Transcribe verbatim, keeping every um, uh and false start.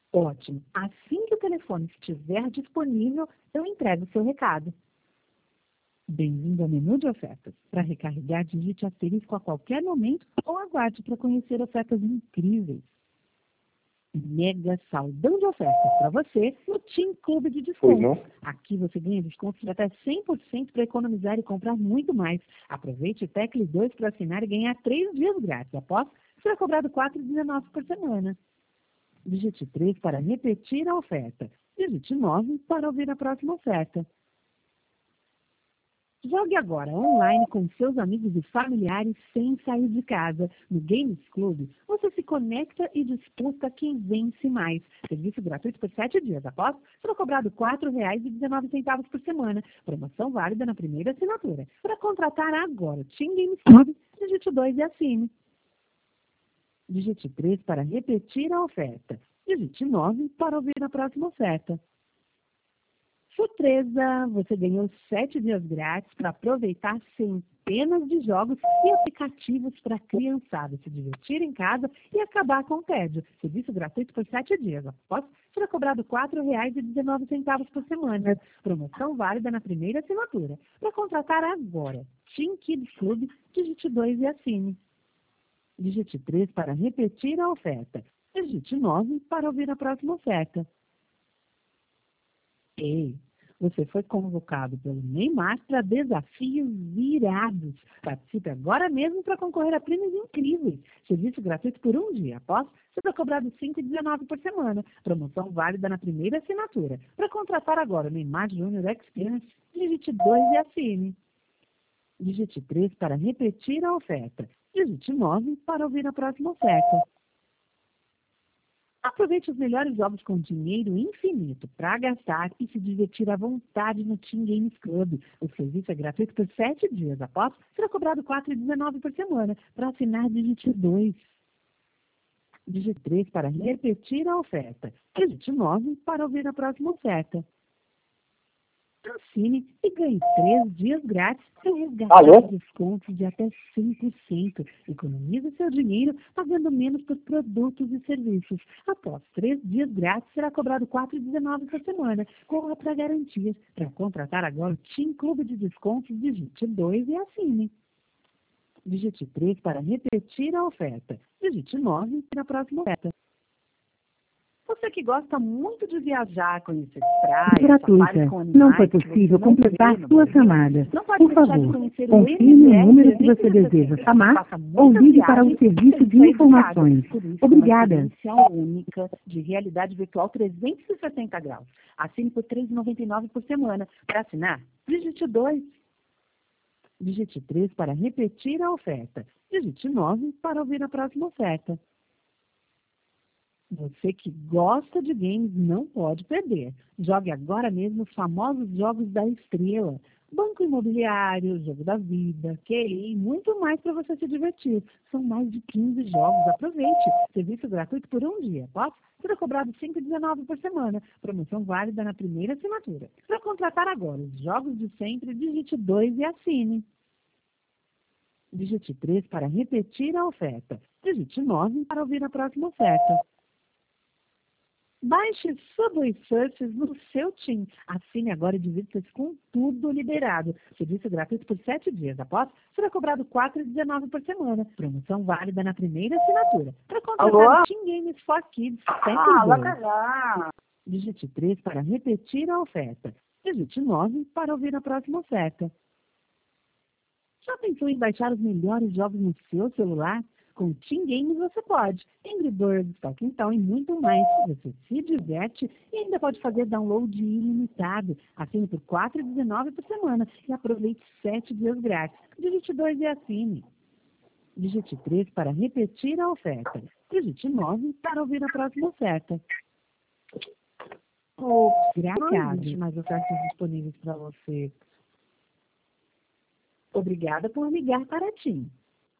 Ótimo. Assim que o telefone estiver disponível, eu entrego o seu recado. Bem-vindo ao menu de ofertas. Para recarregar, digite asterisco a qualquer momento ou aguarde para conhecer ofertas incríveis. Mega saldão de ofertas para você no Team Clube de Descontos. Aqui você ganha descontos de até cem por cento para economizar e comprar muito mais. Aproveite o Teclis dois para assinar e ganhar três dias grátis. Após, será cobrado quatro reais e dezenove centavos por semana. Digite três para repetir a oferta. Digite nove para ouvir a próxima oferta. Jogue agora online com seus amigos e familiares sem sair de casa. No Games Club, você se conecta e disputa quem vence mais. Serviço gratuito por sete dias. Após, será cobrado quatro reais e dezenove centavos por semana. Promoção válida na primeira assinatura. Para contratar agora o Team Games Club, digite dois e assine. Digite três para repetir a oferta. Digite nove para ouvir a próxima oferta. Surpresa! Você ganhou sete dias grátis para aproveitar centenas de jogos e aplicativos para a criançada se divertir em casa e acabar com o tédio. Serviço gratuito por sete dias. Após, será cobrado quatro reais e dezenove centavos por semana. Promoção válida na primeira assinatura. Para contratar agora, Team Kids Club, digite dois e assine. Digite três para repetir a oferta. Digite nove para ouvir a próxima oferta. Ei, você foi convocado pelo Neymar para desafios irados. Participe agora mesmo para concorrer a prêmios incríveis. Serviço gratuito por um dia. Após, será cobrado cinco reais e dezenove centavos por semana. Promoção válida na primeira assinatura. Para contratar agora o Neymar Júnior Experience, digite dois e assine. Digite três para repetir a oferta. Digite nove para ouvir a próxima oferta. Aproveite os melhores jogos com dinheiro infinito para gastar e se divertir à vontade no Team Games Club. O serviço é gratuito por sete dias. Após, será cobrado quatro reais e dezenove centavos por semana. Para assinar, digite dois. Digite três para repetir a oferta. Digite nove para ouvir a próxima oferta. Assine e ganhe três dias grátis para resgatar descontos de até cem por cento. Economize seu dinheiro pagando menos por produtos e serviços. Após três dias grátis, será cobrado quatro reais e dezenove centavos por semana. Corra para garantias. Para contratar agora o Team Clube de Descontos, digite dois e assine. Digite três para repetir a oferta. Digite nove para a próxima oferta. Você que gosta muito de viajar, conhecer praias, gratuita. com animais, não foi possível não completar vê no sua Brasil, chamada. não pode Por deixar de favor, conhecer o confirme o M D R número que você trezentos e deseja sessenta. chamar Faça ou muitas ligue para o viagens serviço sem de sair de casa. informações. Por isso, Obrigada. uma experiência única de realidade virtual trezentos e sessenta graus. Assine por três reais e noventa e nove centavos por semana. Para assinar, digite dois. Digite três para repetir a oferta. Digite nove para ouvir a próxima oferta. Você que gosta de games não pode perder. Jogue agora mesmo os famosos jogos da Estrela. Banco Imobiliário, Jogo da Vida, Q I, muito mais para você se divertir. São mais de quinze jogos. Aproveite. Serviço gratuito por um dia. Após, será cobrado cinco reais e dezenove centavos por semana. Promoção válida na primeira assinatura. Para contratar agora os jogos de sempre, digite dois e assine. Digite três para repetir a oferta. Digite nove para ouvir a próxima oferta. Baixe Subway Surfers no seu Team. Assine agora e divirta-se com tudo liberado. Serviço gratuito por sete dias. Após, será cobrado quatro reais e dezenove centavos por semana. Promoção válida na primeira assinatura. Para contratar o Team Games for Kids cento e dois. Digite três para repetir a oferta. Digite nove para ouvir a próxima oferta. Já pensou em baixar os melhores jogos no seu celular? Com o Team Games você pode. Angry Birds, Talking Town e muito mais. Você se diverte e ainda pode fazer download ilimitado. Assine por quatro reais e dezenove centavos por semana e aproveite sete dias grátis. Digite dois e assine. Digite três para repetir a oferta. Digite nove para ouvir a próxima oferta. Ops, graças, mais ofertas disponíveis para você. Obrigada por ligar para a Team.